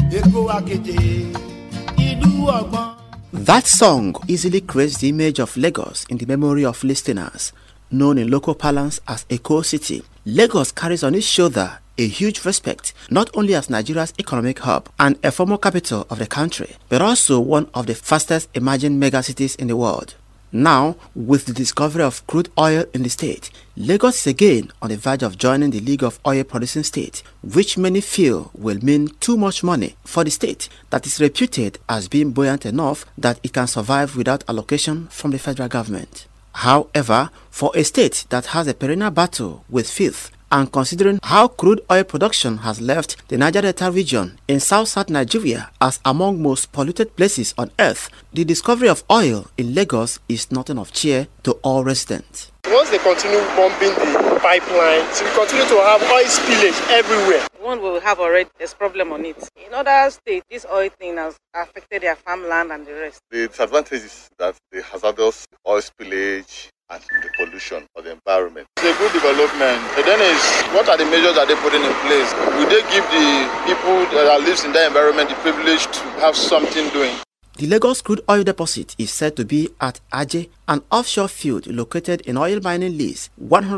That song easily creates the image of Lagos in the memory of listeners. Known in local parlance as Eko City, Lagos carries on its shoulder a huge respect not only as Nigeria's economic hub and a former capital of the country, but also one of the fastest emerging megacities in the world. Now, with the discovery of crude oil in the state, Lagos is again on the verge of joining the League of Oil-Producing States, which many feel will mean too much money for the state that is reputed as being buoyant enough that it can survive without allocation from the federal government. However, for a state that has a perennial battle with filth, and considering how crude oil production has left the Niger Delta region in South Nigeria as among most polluted places on earth, the discovery of oil in Lagos is nothing of cheer to all residents. Once they continue pumping the pipeline, so we continue to have oil spillage everywhere. One we will have already, there's problem on it. In other states, this oil thing has affected their farmland and the rest. The disadvantage is that the hazardous oil spillage and the pollution of the environment. It's a good development. But then is what are the measures that they're putting in place? Will they give the people that live in that environment the privilege to have something doing? The Lagos crude oil deposit is said to be at Aje, an offshore field located in oil mining lease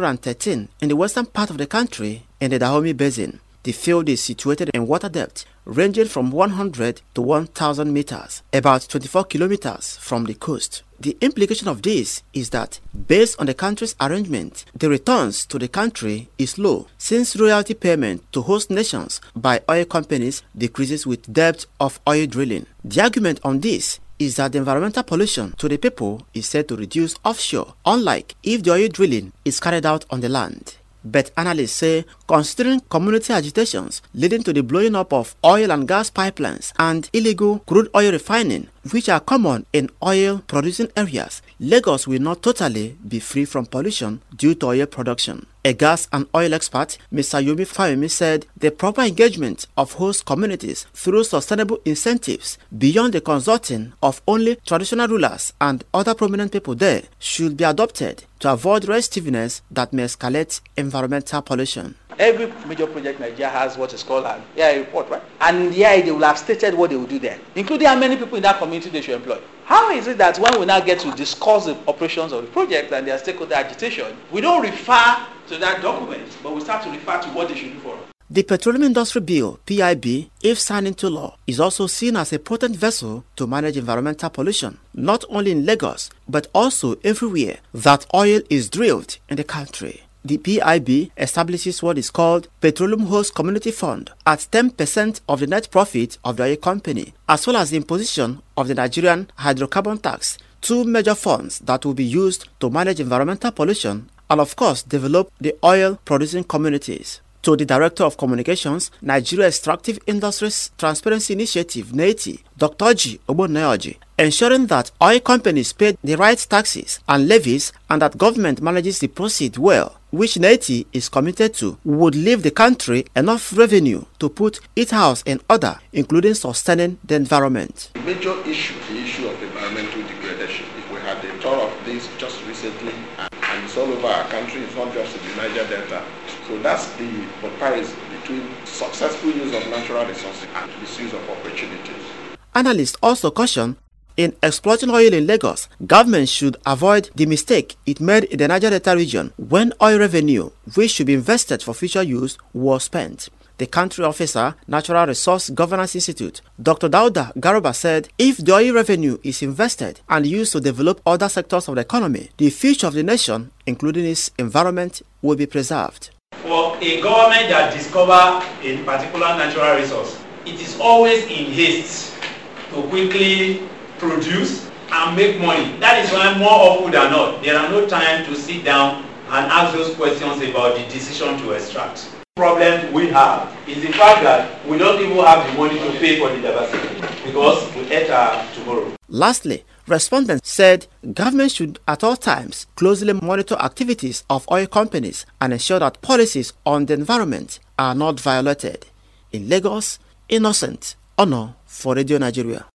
113 in the western part of the country in the Dahomey Basin. The field is situated in water depth ranging from 100 to 1,000 meters, about 24 kilometers from the coast. The implication of this is that, based on the country's arrangement, the returns to the country is low, since royalty payment to host nations by oil companies decreases with depth of oil drilling. The argument on this is that the environmental pollution to the people is said to reduce offshore, unlike if the oil drilling is carried out on the land. But analysts say, considering community agitations leading to the blowing up of oil and gas pipelines and illegal crude oil refining, which are common in oil-producing areas, Lagos will not totally be free from pollution due to oil production. A gas and oil expert, Mr. Yomi Fayemi, said the proper engagement of host communities through sustainable incentives beyond the consulting of only traditional rulers and other prominent people there should be adopted to avoid restiveness that may escalate environmental pollution. Every major project Nigeria has what is called an EIA report, right? And in the EIA, they will have stated what they will do there, including how many people in that community they should employ. How is it that when we now get to discuss the operations of the project and their stakeholder agitation, we don't refer to that document, but we start to refer to what they should do for us? The Petroleum Industry Bill, PIB, if signed into law, is also seen as a potent vessel to manage environmental pollution, not only in Lagos, but also everywhere that oil is drilled in the country. The PIB establishes what is called Petroleum Host Community Fund at 10% of the net profit of the oil company, as well as the imposition of the Nigerian hydrocarbon tax, two major funds that will be used to manage environmental pollution and, of course, develop the oil-producing communities. To the Director of Communications, Nigeria Extractive Industries Transparency Initiative, NETI, Dr. G. Obonayoji, ensuring that oil companies pay the right taxes and levies and that government manages the proceeds well, which NETI is committed to, would leave the country enough revenue to put its house in order, including sustaining the environment. The major issue, the issue of environmental degradation. If we had the tour of this just recently, and it's all over our country, it's not just in the Niger Delta. So that's the comparison between successful use of natural resources and misuse of opportunities. Analysts also caution, in exploiting oil in Lagos, government should avoid the mistake it made in the Niger Delta region when oil revenue, which should be invested for future use, was spent. The country officer, Natural Resource Governance Institute, Dr. Dauda Garuba, said if the oil revenue is invested and used to develop other sectors of the economy, the future of the nation, including its environment, will be preserved. For a government that discovers a particular natural resource, it is always in haste to quickly produce and make money. That is why more often than not, there are no time to sit down and ask those questions about the decision to extract. The problem we have is the fact that we don't even have the money to pay for the diversity because we enter tomorrow. Lastly, respondents said government should at all times closely monitor activities of oil companies and ensure that policies on the environment are not violated. In Lagos, Innocent Ono for Radio Nigeria.